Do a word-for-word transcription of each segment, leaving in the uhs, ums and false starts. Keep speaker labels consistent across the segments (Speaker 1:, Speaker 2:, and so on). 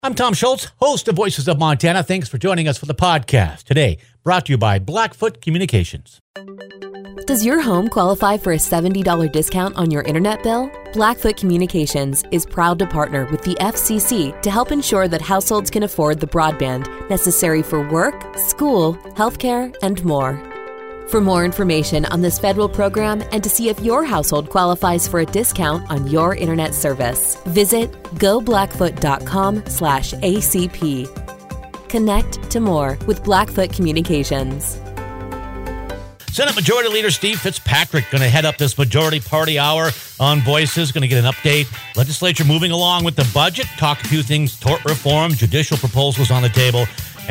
Speaker 1: I'm Tom Schultz, host of Voices of Montana. Thanks for joining us for the podcast. Today, brought to you by Blackfoot Communications.
Speaker 2: Does your home qualify for a seventy dollars discount on your internet bill? Blackfoot Communications is proud to partner with the F C C to help ensure that households can afford the broadband necessary for work, school, healthcare, and more. For more information on this federal program and to see if your household qualifies for a discount on your internet service, visit go blackfoot dot com slash A C P. Connect to more with Blackfoot Communications.
Speaker 1: Senate Majority Leader Steve Fitzpatrick going to head up this Majority Party Hour on Voices. Going to get an update. Legislature moving along with the budget. Talk a few things, tort reform, judicial proposals on the table.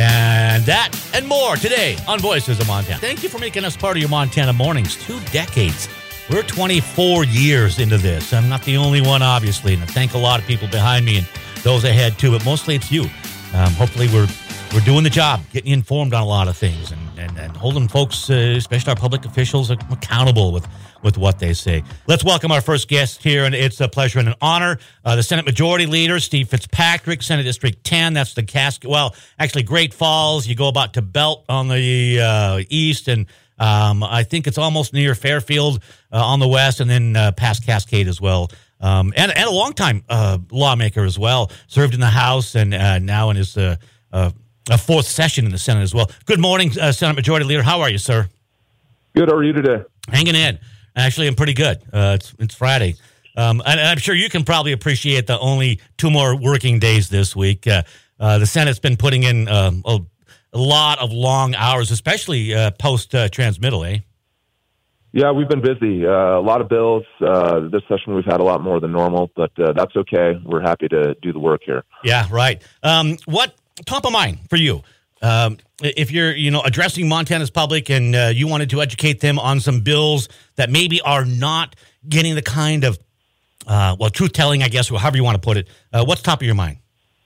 Speaker 1: And that and more today on Voices of Montana. Thank you for making us part of your Montana mornings. Two decades. We're twenty-four years into this. I'm not the only one, obviously. And I thank a lot of people behind me and those ahead, too. But mostly it's you. Um, hopefully we're we're doing the job, getting you informed on a lot of things and, and, and holding folks, uh, especially our public officials, accountable with, with what they say. Let's welcome our first guest here, and it's a pleasure and an honor. Uh, the Senate Majority Leader, Steve Fitzpatrick, Senate District ten. That's the Cascade. Well, actually, Great Falls. You go about to Belt on the uh, east, and um, I think it's almost near Fairfield uh, on the west, and then uh, past Cascade as well. Um, and, and a longtime uh, lawmaker as well. Served in the House and uh, now in his uh, uh, a fourth session in the Senate as well. Good morning, uh, Senate Majority Leader. How are you, sir?
Speaker 3: Good. How are you today?
Speaker 1: Hanging in. Actually, I'm pretty good. Uh, it's it's Friday. Um, and I'm sure you can probably appreciate the only two more working days this week. Uh, uh, the Senate's been putting in um, a, a lot of long hours, especially uh, post-transmittal, uh, eh?
Speaker 3: Yeah, we've been busy. Uh, a lot of bills. Uh, this session we've had a lot more than normal, but uh, that's okay. We're happy to do the work here.
Speaker 1: Yeah, right. Um, what top of mind for you? Um, if you're, you know, addressing Montana's public and uh, you wanted to educate them on some bills that maybe are not getting the kind of, uh, well, truth-telling, I guess, or however you want to put it, uh, what's top of your mind?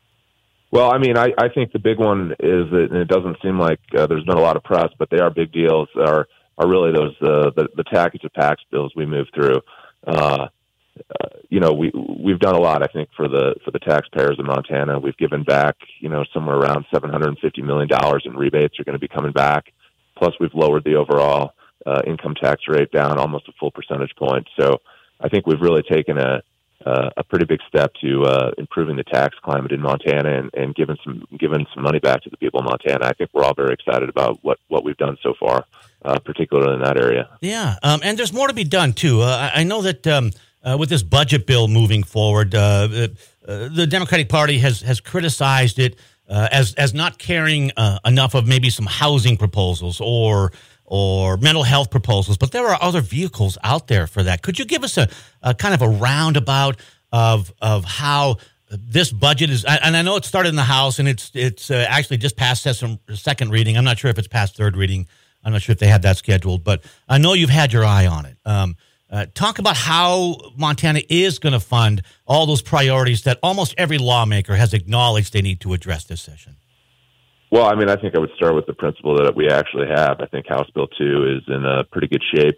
Speaker 3: Well, I mean, I, I think the big one is that, and it doesn't seem like uh, there's been a lot of press, but they are big deals, are are really those uh, the, the package of tax bills we moved through. Uh, uh, you know, we, we've done a lot, I think, for the for the taxpayers in Montana. We've given back, you know, somewhere around seven hundred fifty million dollars in rebates are going to be coming back. Plus, we've lowered the overall uh, income tax rate down almost a full percentage point. So I think we've really taken a uh, a pretty big step to uh, improving the tax climate in Montana and, and giving some giving some money back to the people of Montana. I think we're all very excited about what, what we've done so far, uh, particularly in that area.
Speaker 1: Yeah, um, and there's more to be done, too. Uh, I know that um, uh, with this budget bill moving forward, uh, uh, the Democratic Party has, has criticized it uh, as, as not carrying uh, enough of maybe some housing proposals or or mental health proposals, but there are other vehicles out there for that. Could you give us a, a kind of a roundabout of of how this budget is? And I know it started in the House, and it's it's uh, actually just passed some second reading. I'm not sure if it's past third reading. I'm not sure if they had that scheduled, but I know you've had your eye on it. Um, uh, talk about how Montana is going to fund all those priorities that almost every lawmaker has acknowledged they need to address this session.
Speaker 3: Well, I mean, I think I would start with the principle that we actually have. I think House Bill two is in a pretty good shape.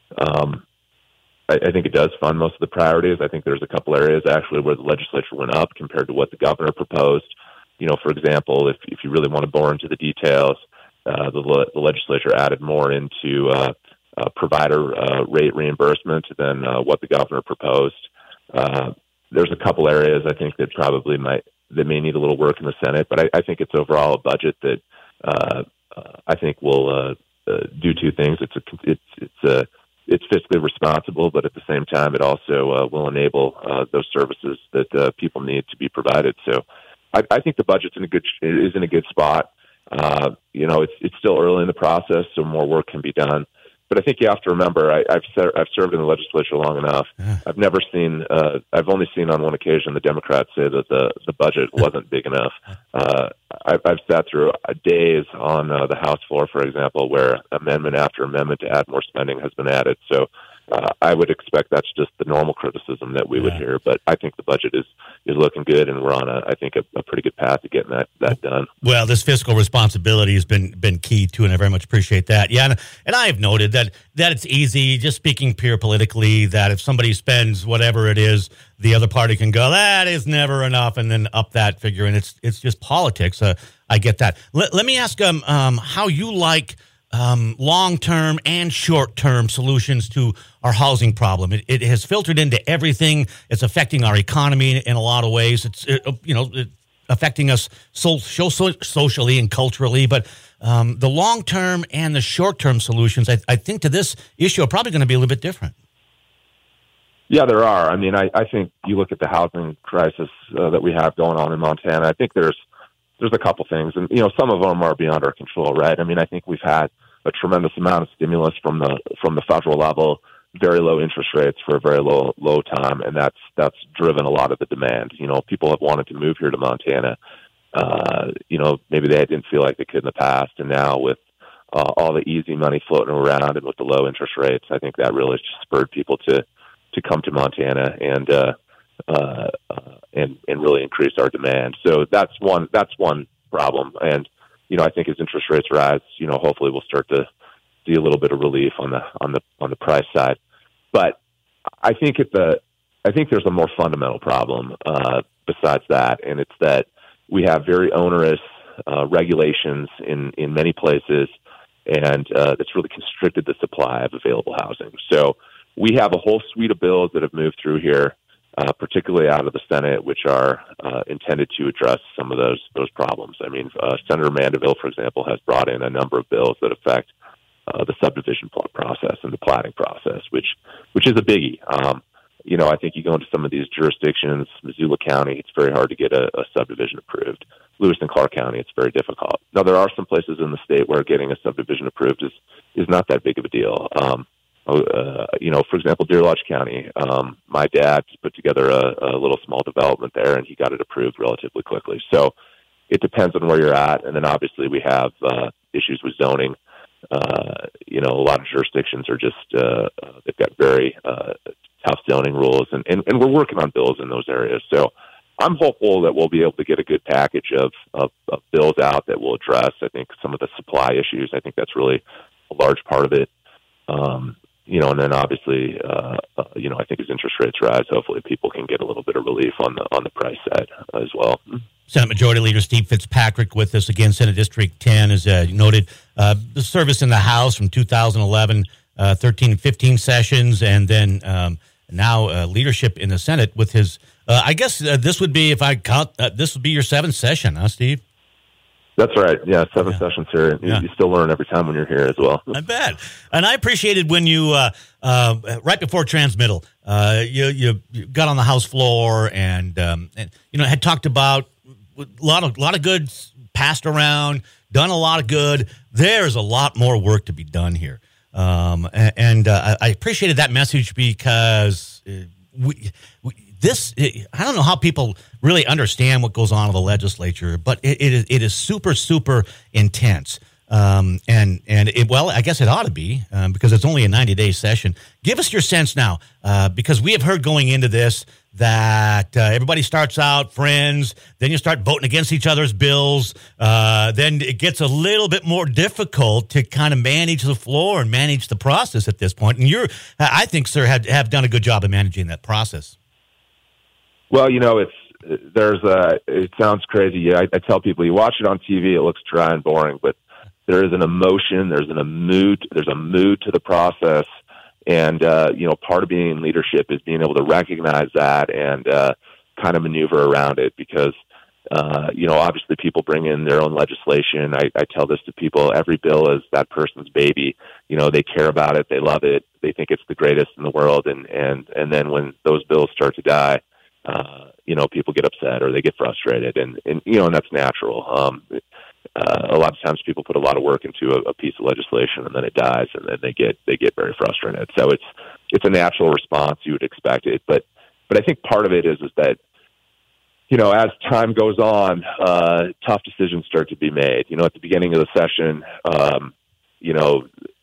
Speaker 3: Um, I, I think it does fund most of the priorities. I think there's a couple areas actually where the legislature went up compared to what the governor proposed. You know, for example, if if you really want to bore into the details, uh, the, le- the legislature added more into uh, uh, provider uh, rate reimbursement than uh, what the governor proposed. Uh, there's a couple areas I think that probably might that may need a little work in the Senate, but I, I think it's overall a budget that uh, uh, I think will uh, uh, do two things. It's a, it's it's a, it's fiscally responsible, but at the same time, it also uh, will enable uh, those services that uh, people need to be provided. So, I, I think the budget's in a good is in a good spot. Uh, you know, it's it's still early in the process, so more work can be done. But I think you have to remember, I, I've ser- I've served in the legislature long enough. Yeah. I've never seen, uh, I've only seen on one occasion the Democrats say that the, the budget wasn't big enough. Uh, I've, I've sat through days on uh, the House floor, for example, where amendment after amendment to add more spending has been added. So uh, I would expect that's just the normal criticism that we yeah. would hear. But I think the budget is, is looking good, and we're on, a, I think, a, a pretty good path to getting that, that done.
Speaker 1: Well, this fiscal responsibility has been been key, too, and I very much appreciate that. Yeah, and, and I have noted that, that it's easy, just speaking pure politically, that if somebody spends whatever it is, the other party can go, that is never enough, and then up that figure, and it's it's just politics. Uh, I get that. Let, let me ask um, um, how you like um, long-term and short-term solutions to our housing problem. It, it has filtered into everything. It's affecting our economy in a lot of ways. It's it, you know it, affecting us so, so, so socially and culturally. But um, the long-term and the short-term solutions, I, I think, to this issue are probably going to be a little bit different.
Speaker 3: Yeah, there are. I mean, I, I think you look at the housing crisis uh, that we have going on in Montana. I think there's there's a couple things, and you know, some of them are beyond our control, right? I mean, I think we've had a tremendous amount of stimulus from the from the federal level, very low interest rates for a very low low time, and that's that's driven a lot of the demand. You know, people have wanted to move here to Montana. Uh, you know, maybe they didn't feel like they could in the past, and now with uh, all the easy money floating around and with the low interest rates, I think that really just spurred people to to come to Montana and uh, uh, uh, and and really increase our demand. So that's one that's one problem. And you know, I think as interest rates rise, you know, hopefully we'll start to see a little bit of relief on the on the on the price side. But I think at the I think there's a more fundamental problem uh, besides that, and it's that we have very onerous uh, regulations in in many places, and uh, that's really constricted the supply of available housing. So we have a whole suite of bills that have moved through here, uh, particularly out of the Senate, which are uh, intended to address some of those those problems. I mean, uh, Senator Mandeville, for example, has brought in a number of bills that affect uh, the subdivision process and the platting process, which which is a biggie. Um, you know, I think you go into some of these jurisdictions, Missoula County, it's very hard to get a, a subdivision approved. Lewis and Clark County, it's very difficult. Now, there are some places in the state where getting a subdivision approved is is not that big of a deal. Um, Uh, you know, for example, Deer Lodge County, um, my dad put together a, a little small development there, and he got it approved relatively quickly. So it depends on where you're at. And then obviously we have uh, issues with zoning. Uh, you know, a lot of jurisdictions are just, uh, they've got very uh, tough zoning rules, and, and, and we're working on bills in those areas. So I'm hopeful that we'll be able to get a good package of, of, of bills out that will address, I think, some of the supply issues. I think that's really a large part of it. Um, You know, and then obviously, uh, uh, you know, I think as interest rates rise, hopefully people can get a little bit of relief on the on the price side as well.
Speaker 1: Senate Majority Leader Steve Fitzpatrick with us again. Senate District ten, as uh, noted, uh, the service in the House from two thousand eleven, uh, thirteen and fifteen sessions, and then um, now uh, leadership in the Senate with his. Uh, I guess uh, this would be, if I count, uh, this would be your seventh session, huh, Steve?
Speaker 3: That's right. Yeah, seven
Speaker 1: yeah.
Speaker 3: sessions here. You,
Speaker 1: yeah.
Speaker 3: you still learn every time when you're here as well.
Speaker 1: I bet. And I appreciated when you, uh, uh, right before transmittal, uh, you, you you got on the House floor and, um, and you know, had talked about a lot of, lot of good passed around, done a lot of good. There's a lot more work to be done here. Um, and and uh, I appreciated that message because we, we This, I don't know how people really understand what goes on in the legislature, but it, it, is, it is super, super intense. Um, and, and it, well, I guess it ought to be um, because it's only a ninety-day session. Give us your sense now, uh, because we have heard going into this that uh, everybody starts out friends, then you start voting against each other's bills, uh, then it gets a little bit more difficult to kind of manage the floor and manage the process at this point. And you're, I think, sir, have, have done a good job of managing that process.
Speaker 3: Well, you know, it's there's a. It sounds crazy. I, I tell people, you watch it on T V, it looks dry and boring, but there is an emotion, there's an, a mood, there's a mood to the process, and uh, you know, part of being in leadership is being able to recognize that and uh, kind of maneuver around it. Because uh, you know, obviously, people bring in their own legislation. I, I tell this to people: every bill is that person's baby. You know, they care about it, they love it, they think it's the greatest in the world, and and and then when those bills start to die, Uh, you know, people get upset or they get frustrated, and, and you know, and that's natural. Um, uh, a lot of times people put a lot of work into a, a piece of legislation, and then it dies, and then they get they get very frustrated. So it's it's a natural response. You would expect it, but but I think part of it is is that, you know, as time goes on, uh, tough decisions start to be made. You know, at the beginning of the session, um, you know,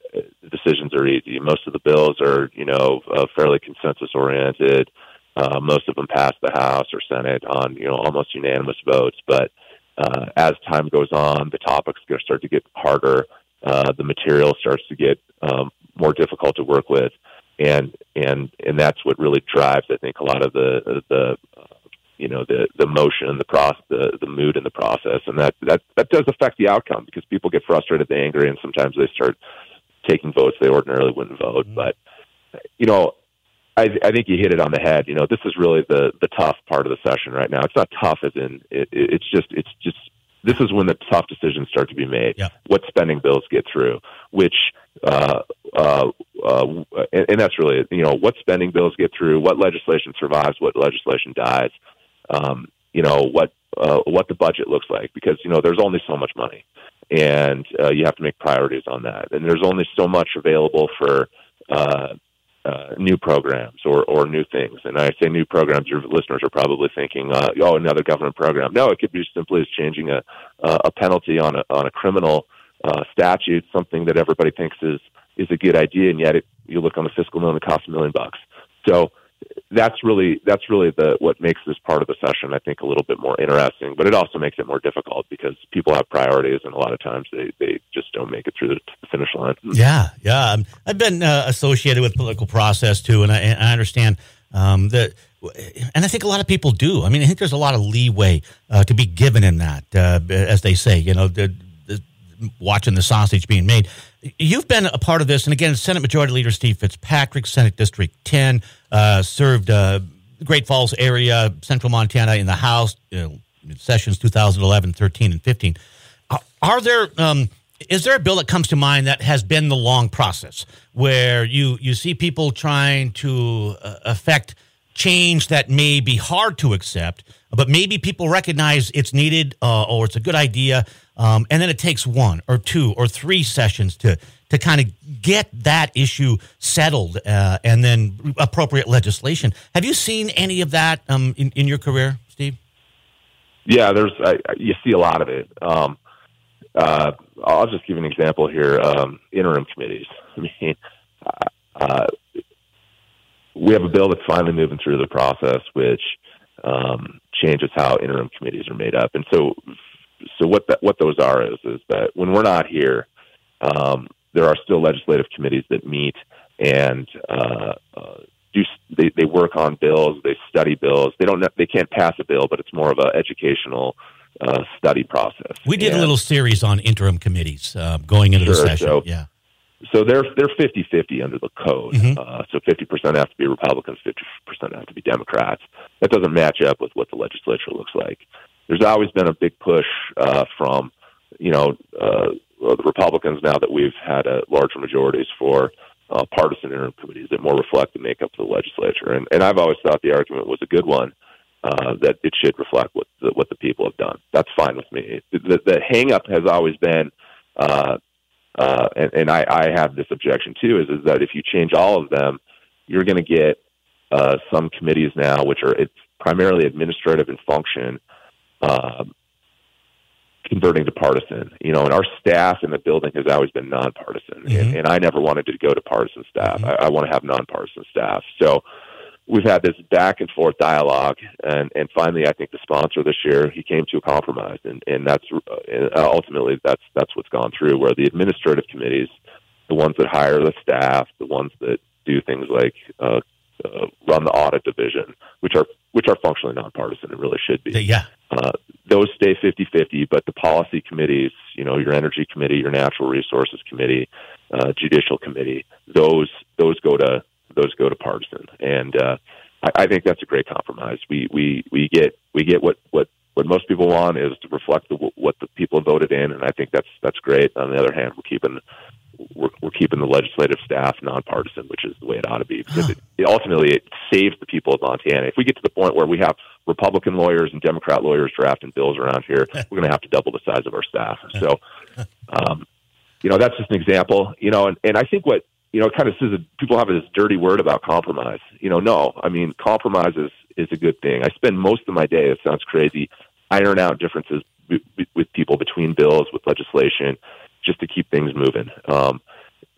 Speaker 3: the decisions are easy. Most of the bills are, you know, uh, fairly consensus oriented. Uh, most of them pass the House or Senate on, you know, almost unanimous votes. But uh, as time goes on, the topics start to get harder. Uh, the material starts to get um, more difficult to work with, and and and that's what really drives, I think, a lot of the the uh, you know the the motion, the process, the the mood in the process, and that that that does affect the outcome because people get frustrated, they angry, and sometimes they start taking votes they ordinarily wouldn't vote. Mm-hmm. But you know, I I think you hit it on the head. You know, this is really the the tough part of the session right now. It's not tough as in it, it's just it's just. This is when the tough decisions start to be made. Yeah. What spending bills get through, which, uh, uh, uh, and, and that's really, you know, what spending bills get through, what legislation survives, what legislation dies, um, you know, what, uh, what the budget looks like, because, you know, there's only so much money and, uh, you have to make priorities on that. And there's only so much available for, uh, Uh, new programs or, or new things. And I say new programs, your listeners are probably thinking, uh, oh, another government program. No, it could be as simply as changing a, a penalty on a, on a criminal uh, statute, something that everybody thinks is, is a good idea. And yet it, you look on the fiscal note, it costs a million bucks. So that's really, that's really the, what makes this part of the session, I think, a little bit more interesting, but it also makes it more difficult because people have priorities and a lot of times they, they just don't make it through the, the finish line.
Speaker 1: Yeah. Yeah. I've been uh, associated with political process too. And I, and I understand um, that. And I think a lot of people do. I mean, I think there's a lot of leeway uh, to be given in that, uh, as they say, you know, the, the, watching the sausage being made. You've been a part of this, and again, Senate Majority Leader Steve Fitzpatrick, Senate District ten, uh, served uh, Great Falls area, Central Montana in the House, you know, sessions two thousand eleven, thirteen, and fifteen. Are, are there, um, is there a bill that comes to mind that has been the long process where you, you see people trying to uh, affect change that may be hard to accept, but maybe people recognize it's needed uh, or it's a good idea, um, and then it takes one or two or three sessions to to kind of get that issue settled uh, and then appropriate legislation. Have you seen any of that um, in, in your career, Steve?
Speaker 3: Yeah, there's I, you see a lot of it. Um, uh, I'll just give you an example here. Um, interim committees. I mean, uh, we have a bill that's finally moving through the process, which um, changes how interim committees are made up. And so, so what that, what those are is is that when we're not here, um, there are still legislative committees that meet and uh, uh, do they, they work on bills, they study bills. They don't they can't pass a bill, but it's more of an educational uh, study process.
Speaker 1: We did
Speaker 3: and,
Speaker 1: a little series on interim committees uh, going into
Speaker 3: sure,
Speaker 1: the session.
Speaker 3: So,
Speaker 1: yeah.
Speaker 3: So they're they're fifty-fifty under the code.
Speaker 1: Mm-hmm.
Speaker 3: Uh, so fifty percent have to be Republicans, fifty percent have to be Democrats. That doesn't match up with what the legislature looks like. There's always been a big push uh, from, you know, uh, the Republicans now that we've had uh, larger majorities for uh, partisan interim committees that more reflect the makeup of the legislature. And, and I've always thought the argument was a good one, uh, that it should reflect what the, what the people have done. That's fine with me. The, the hang-up has always been uh, Uh, and, and I, I have this objection too, is, is that if you change all of them, you're going to get uh, some committees now, which are it's primarily administrative in function, uh, converting to partisan. You know, and our staff in the building has always been nonpartisan, mm-hmm. and, and I never wanted to go to partisan staff. Mm-hmm. I, I want to have nonpartisan staff. So we've had this back and forth dialogue, and, and finally, I think the sponsor this year, he came to a compromise, and, and that's uh, ultimately that's that's what's gone through. Where the administrative committees, the ones that hire the staff, the ones that do things like uh, uh, run the audit division, which are which are functionally nonpartisan, and really should be.
Speaker 1: Yeah,
Speaker 3: uh, those stay fifty-fifty, but the policy committees, you know, your energy committee, your natural resources committee, uh, judicial committee, those those go to those go to partisan, and uh, I, I think that's a great compromise. We we we get we get what, what, what most people want is to reflect the, what the people voted in, and I think that's that's great. On the other hand, we're keeping we're, we're keeping the legislative staff nonpartisan, which is the way it ought to be, because huh. it, it ultimately it saves the people of Montana. If we get to the point where we have Republican lawyers and Democrat lawyers drafting bills around here, we're going to have to double the size of our staff. So, um, you know, that's just an example. You know, and, and I think what You know, it kind of says that people have this dirty word about compromise. You know, no, I mean, compromise is, is a good thing. I spend most of my day, it sounds crazy, iron out differences b- b- with people between bills, with legislation, just to keep things moving. Um,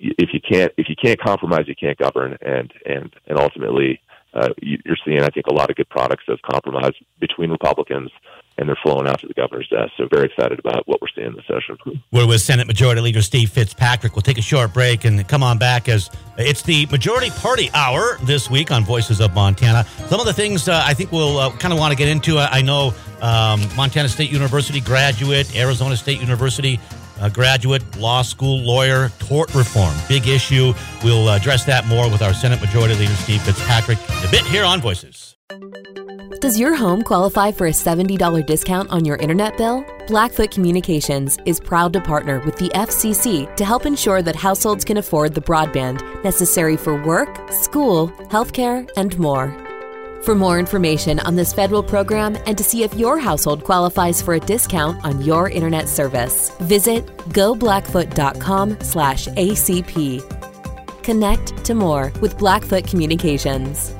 Speaker 3: if you can't if you can't compromise, you can't govern, and and and ultimately, uh, you, you're seeing, I think, a lot of good products of compromise between Republicans, and they're flowing out to the governor's desk. So very excited about what we're seeing this session.
Speaker 1: We're with Senate Majority Leader Steve Fitzpatrick. We'll take a short break and come on back as it's the Majority Party Hour this week on Voices of Montana. Some of the things uh, I think we'll uh, kind of want to get into. I, I know um, Montana State University graduate, Arizona State University uh, graduate, law school lawyer, tort reform, big issue. We'll address that more with our Senate Majority Leader Steve Fitzpatrick in a bit here on Voices.
Speaker 2: Does your home qualify for a seventy dollars discount on your internet bill? Blackfoot Communications is proud to partner with the F C C to help ensure that households can afford the broadband necessary for work, school, healthcare, and more. For more information on this federal program and to see if your household qualifies for a discount on your internet service, visit go blackfoot dot com slash A C P. Connect to more with Blackfoot Communications.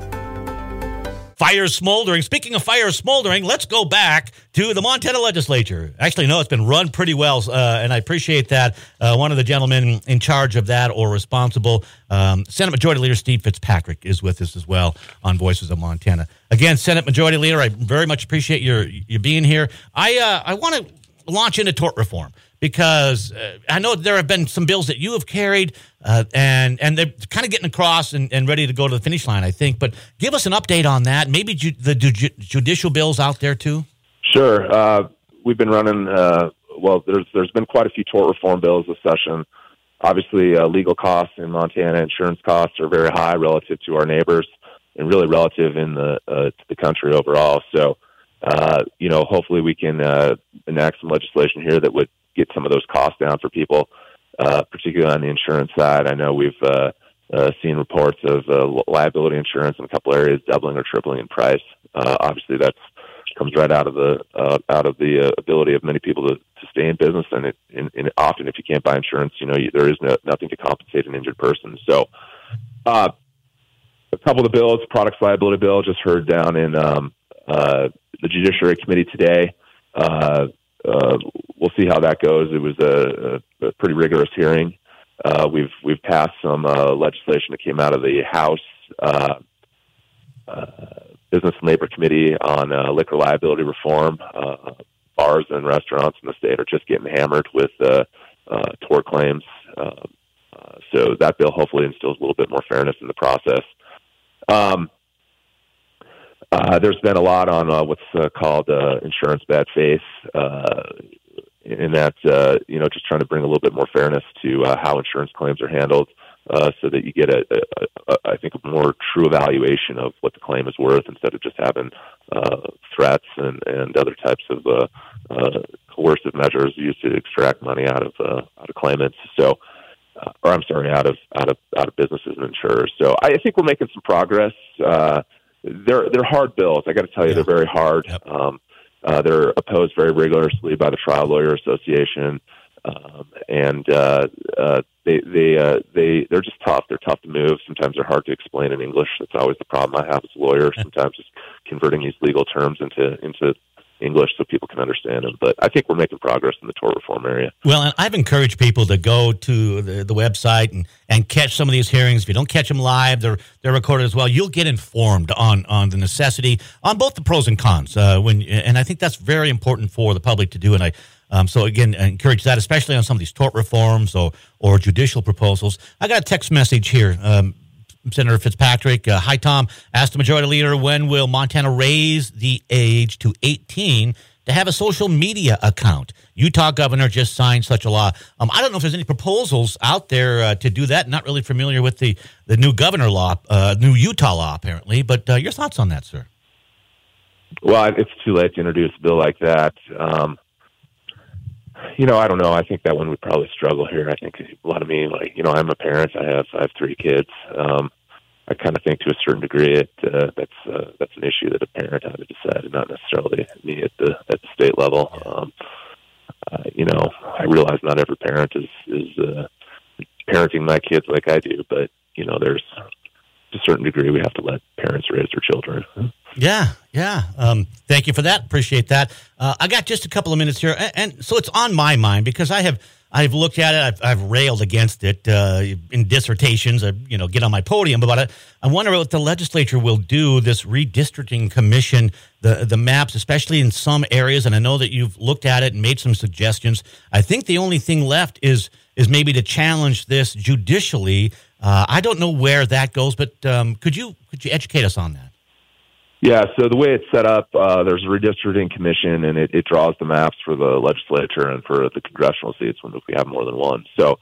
Speaker 1: Fire smoldering. Speaking of fire smoldering, let's go back to the Montana legislature. Actually, no, it's been run pretty well, uh, and I appreciate that. Uh, one of the gentlemen in charge of that or responsible, um, Senate Majority Leader Steve Fitzpatrick, is with us as well on Voices of Montana. Again, Senate Majority Leader, I very much appreciate your you being here. I uh, I want to launch into tort reform, because uh, I know there have been some bills that you have carried, uh, and and they're kind of getting across and, and ready to go to the finish line, I think. But give us an update on that. Maybe ju- the ju- judicial bills out there, too?
Speaker 3: Sure. Uh, we've been running, uh, well, there's there's been quite a few tort reform bills this session. Obviously, uh, legal costs in Montana, insurance costs are very high relative to our neighbors and really relative in the uh, to the country overall. So, uh, you know, hopefully we can uh, enact some legislation here that would get some of those costs down for people, uh, particularly on the insurance side. I know we've uh, uh, seen reports of uh, liability insurance in a couple areas doubling or tripling in price. Uh, obviously, that comes right out of the uh, out of the uh, ability of many people to, to stay in business, and, it, and, and often if you can't buy insurance, you know you, there is no, nothing to compensate an injured person. So, uh, a couple of the bills, products liability bill, just heard down in um, uh, the Judiciary Committee today. Uh, Uh, we'll see how that goes. It was a, a, a pretty rigorous hearing. Uh, we've we've passed some uh, legislation that came out of the House uh, uh, Business and Labor Committee on uh, liquor liability reform. Uh, bars and restaurants in the state are just getting hammered with uh, uh, tort claims. Uh, uh, so that bill hopefully instills a little bit more fairness in the process. Um, Uh, there's been a lot on uh, what's uh, called uh, insurance bad faith, uh, in that, uh, you know, just trying to bring a little bit more fairness to uh, how insurance claims are handled, uh, so that you get, a, a, a, I think, a more true evaluation of what the claim is worth instead of just having uh, threats and, and other types of uh, uh, coercive measures used to extract money out of uh, out of claimants. So, uh, or I'm sorry, out of out of out of businesses and insurers. So I think we're making some progress. Uh, They're they're hard bills. I got to tell you, yeah. They're very hard. Yep. Um, uh, they're opposed very rigorously by the Trial Lawyer Association, um, and uh, uh, they they uh, they they're just tough. They're tough to move. Sometimes they're hard to explain in English. That's always the problem I have as a lawyer. Sometimes just converting these legal terms into into English so people can understand them. But I think we're making progress in the tort reform area.
Speaker 1: Well, and I've encouraged people to go to the, the website and, and catch some of these hearings. If you don't catch them live, they're they're recorded as well. You'll get informed on, on the necessity, on both the pros and cons. Uh, when and I think that's very important for the public to do. And I um, so again I encourage that, especially on some of these tort reforms or or judicial proposals. I got a text message here. Um, Senator Fitzpatrick, uh, hi, Tom. Asked the Majority Leader, when will Montana raise the age to eighteen to have a social media account? Utah governor just signed such a law. Um, I don't know if there's any proposals out there uh, to do that. Not really familiar with the, the new governor law, uh, new Utah law, apparently. But uh, your thoughts on that, sir?
Speaker 3: Well, it's too late to introduce a bill like that. Um, you know, I don't know. I think that one would probably struggle here. I think a lot of me, like, you know, I'm a parent. I have I have three kids. Um, I kind of think to a certain degree it, uh, that's uh, that's an issue that a parent had to decide, and not necessarily me at the at the state level. Um, uh, you know, I realize not every parent is is uh, parenting my kids like I do, but you know, there's to a certain degree we have to let parents raise their children.
Speaker 1: Yeah, yeah. Um, thank you for that. Appreciate that. Uh, I got just a couple of minutes here, and, and so it's on my mind because I have I've looked at it. I've, I've railed against it uh, in dissertations. I, you know, get on my podium about it. I wonder what the legislature will do. This redistricting commission, the the maps, especially in some areas. And I know that you've looked at it and made some suggestions. I think the only thing left is is maybe to challenge this judicially. Uh, I don't know where that goes, but um, could you could you educate us on that?
Speaker 3: Yeah, so the way it's set up, uh, there's a redistricting commission, and it, it draws the maps for the legislature and for the congressional seats when we have more than one. So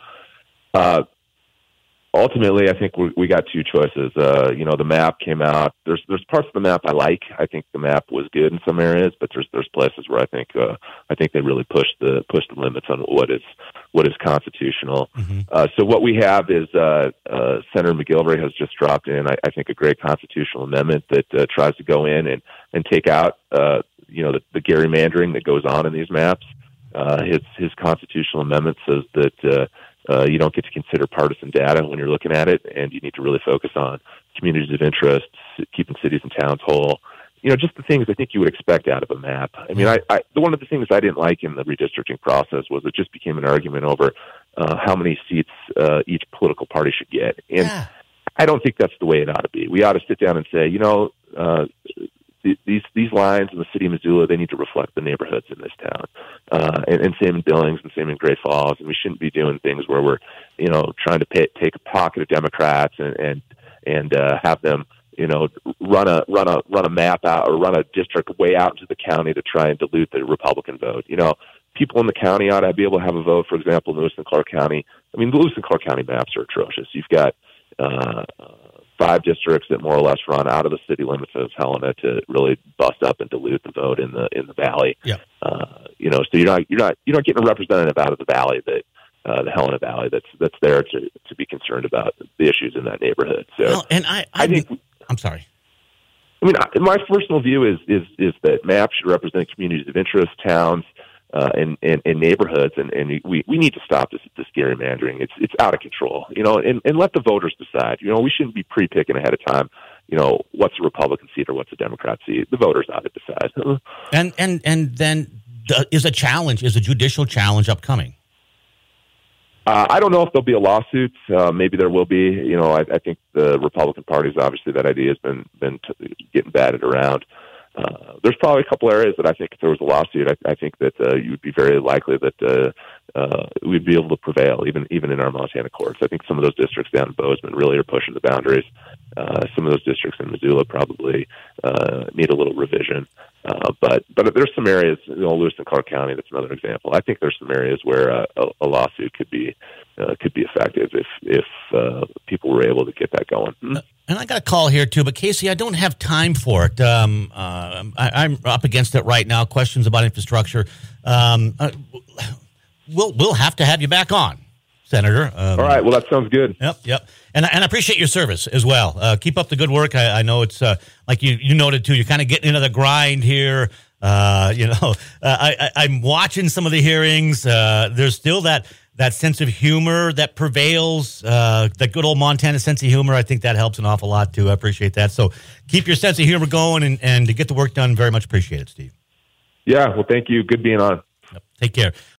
Speaker 3: uh, ultimately, I think we, we got two choices. Uh, you know, the map came out. There's there's parts of the map I like. I think the map was good in some areas, but there's there's places where I think uh, I think they really pushed the pushed the limits on what is what is constitutional. Mm-hmm. Uh, so what we have is uh, uh, Senator McGilvray has just dropped in, I, I think, a great constitutional amendment that uh, tries to go in and, and take out, uh, you know, the, the gerrymandering that goes on in these maps. Uh, his his constitutional amendment says that uh, uh, you don't get to consider partisan data when you're looking at it, and you need to really focus on communities of interest, keeping cities and towns whole. You know, just the things I think you would expect out of a map. I mean, I, I one of the things I didn't like in the redistricting process was it just became an argument over uh, how many seats uh, each political party should get. And yeah. I don't think that's the way it ought to be. We ought to sit down and say, you know, uh, th- these these lines in the city of Missoula, they need to reflect the neighborhoods in this town. Uh, and, and same in Billings and same in Great Falls. And we shouldn't be doing things where we're, you know, trying to pay, take a pocket of Democrats and and, and uh, have them, you know, run a run a run a map out or run a district way out into the county to try and dilute the Republican vote. You know, people in the county ought to be able to have a vote. For example, Lewis and Clark County. I mean, the Lewis and Clark County maps are atrocious. You've got uh, five districts that more or less run out of the city limits of Helena to really bust up and dilute the vote in the in the valley.
Speaker 1: Yeah.
Speaker 3: Uh, you know, so you're not you're not you're not getting a representative out of the valley that. Uh, the Helena Valley that's that's there to, to be concerned about the issues in that neighborhood. So,
Speaker 1: well, and I, I,
Speaker 3: I think we,
Speaker 1: I'm sorry.
Speaker 3: I mean, I, my personal view is is is that maps should represent communities of interest, towns, uh, and, and and neighborhoods, and, and we, we need to stop this this gerrymandering. It's it's out of control, you know, and, and let the voters decide. You know, we shouldn't be pre-picking ahead of time. You know, what's a Republican seat or what's a Democrat seat? The voters ought to decide.
Speaker 1: and and and then is a challenge, is a judicial challenge upcoming?
Speaker 3: Uh, I don't know if there'll be a lawsuit. Uh, maybe there will be. You know, I, I think the Republican Party's obviously that idea has been been t- getting batted around. Uh, there's probably a couple areas that I think if there was a lawsuit, I, I think that uh, you would be very likely that uh, uh, we'd be able to prevail, even even in our Montana courts. I think some of those districts down in Bozeman really are pushing the boundaries. Uh, some of those districts in Missoula probably uh, need a little revision. Uh, but but there's some areas, you know, Lewis and Clark County. That's another example. I think there's some areas where uh, a, a lawsuit could be uh, could be effective if if uh, people were able to get that going. Mm-hmm.
Speaker 1: Uh, and I got a call here too, but Casey, I don't have time for it. Um, uh, I, I'm up against it right now. Questions about infrastructure. Um, uh, we'll we'll have to have you back on, Senator. Um,
Speaker 3: All right. Well, that sounds good.
Speaker 1: Yep. Yep. And, and I appreciate your service as well. Uh, keep up the good work. I, I know it's uh, like you, you noted too, you're kind of getting into the grind here. Uh, you know, uh, I, I, I'm watching some of the hearings. Uh, there's still that, that sense of humor that prevails, uh, that good old Montana sense of humor. I think that helps an awful lot too. I appreciate that. So keep your sense of humor going and, and to get the work done. Very much appreciate it, Steve.
Speaker 3: Yeah. Well, thank you. Good being on.
Speaker 1: Yep. Take care.